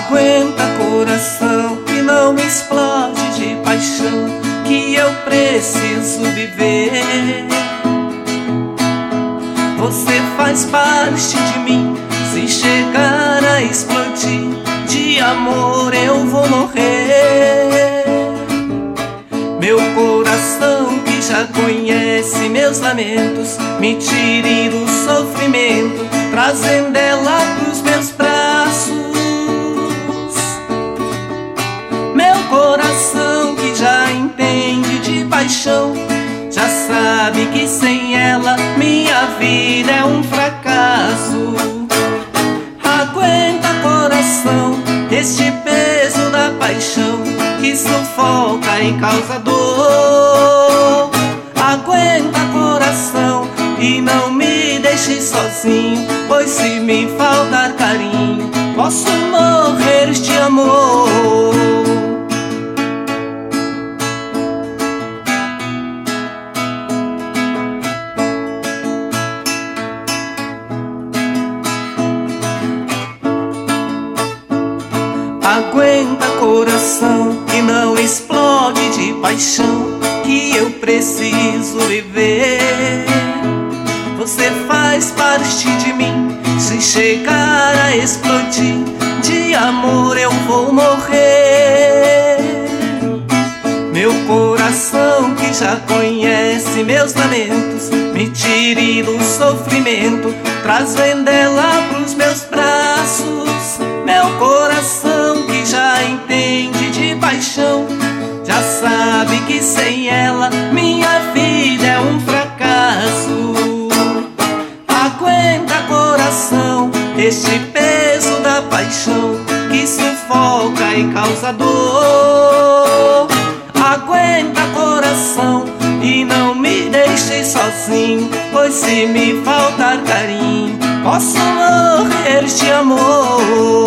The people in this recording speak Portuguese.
Aguenta, coração, que não explode de paixão, que eu preciso viver. Você faz parte de mim, se chegar a explodir de amor eu vou morrer. Meu coração que já conhece meus lamentos, me tire do sofrimento, trazendo ela pros meus braços. Meu coração que já entende de paixão, já sabe que sem ela minha vida é um fracasso. Aguenta, coração, este peso da paixão que sufoca e causa dor. Aguenta, coração, e não me deixe sozinho, pois se me faltar carinho posso morrer de amor. Aguenta, coração, que não explode de paixão, que eu preciso viver. Você faz parte de mim, se chegar a explodir de amor eu vou morrer. Meu coração que já conhece meus lamentos, me tire do sofrimento, trazendo ela pros meus braços. Meu coração que já entende de paixão, já sabe que sem ela minha vida é um fracasso. Aguenta, coração, este peso da paixão que sufoca e causa dor. Aguenta, coração, e não me deixe sozinho, pois se me faltar carinho posso morrer de amor.